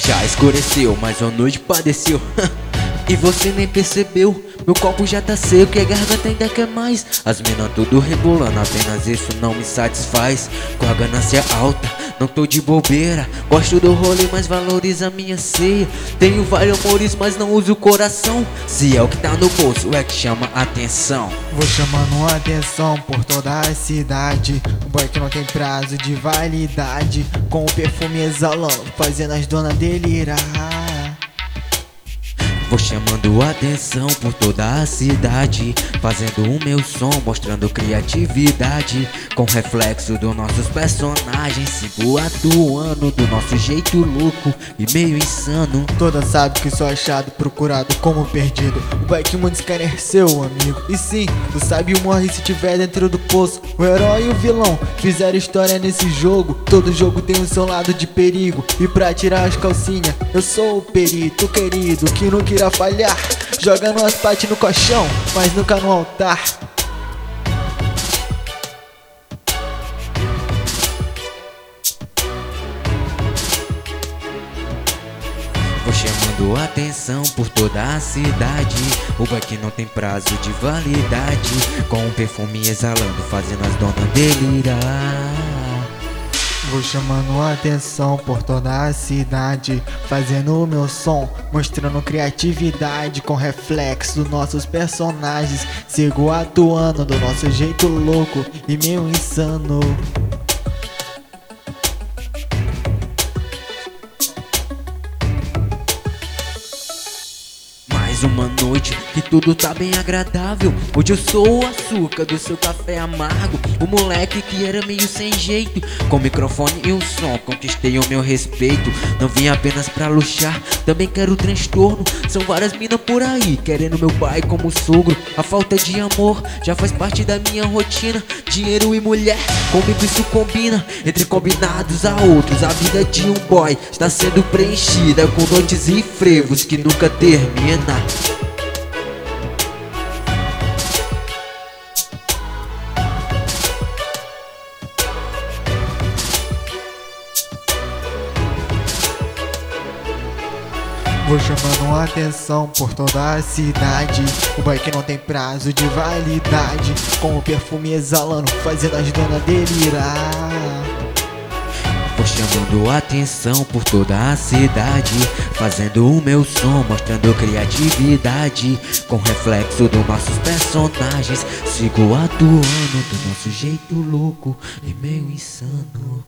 Já escureceu, mas a noite padeceu. E você nem percebeu, meu copo já tá seco e a garganta ainda quer mais. As mina tudo rebolando, apenas isso não me satisfaz. Com a ganância alta, não tô de bobeira. Gosto do rolê, mas valoriza a minha ceia. Tenho vários amores, mas não uso o coração. Se é o que tá no bolso, é que chama atenção. Vou chamando atenção por toda a cidade. Um boy que não tem prazo de validade, com o perfume exalando, fazendo as donas delirar. Vou chamando atenção por toda a cidade, fazendo o meu som, mostrando criatividade, com reflexo dos nossos personagens. Sigo atuando do nosso jeito louco e meio insano. Toda sabe que sou achado, procurado como perdido. O boy que muitos querem é seu amigo. E sim, tu sabe morre se tiver dentro do poço. O herói e o vilão fizeram história nesse jogo. Todo jogo tem o seu lado de perigo. E pra tirar as calcinhas, eu sou o perito querido que nunca irá falhar, jogando as pates no colchão, mas nunca no altar. Vou chamando atenção por toda a cidade. O boy que não tem prazo de validade, com um perfume exalando, fazendo as donas delirar. Vou chamando atenção por toda a cidade, fazendo o meu som, mostrando criatividade, com reflexo dos nossos personagens. Sigo atuando do nosso jeito louco e meio insano. Mais uma noite que tudo tá bem agradável. Hoje eu sou o açúcar do seu café amargo, o moleque que era meio sem jeito. Com microfone e um som conquistei o meu respeito. Não vim apenas pra luxar, também quero transtorno. São várias minas por aí querendo meu pai como sogro. A falta de amor já faz parte da minha rotina. Dinheiro e mulher, comigo isso combina. Entre combinados a outros, a vida de um boy está sendo preenchida com noites e frevos que nunca termina. Vou chamando atenção por toda a cidade. O boy que não tem prazo de validade, com o perfume exalando, fazendo as donas delirar. Vou chamando atenção por toda a cidade, fazendo o meu som, mostrando criatividade, com reflexo dos nossos personagens. Sigo atuando do nosso jeito louco e meio insano.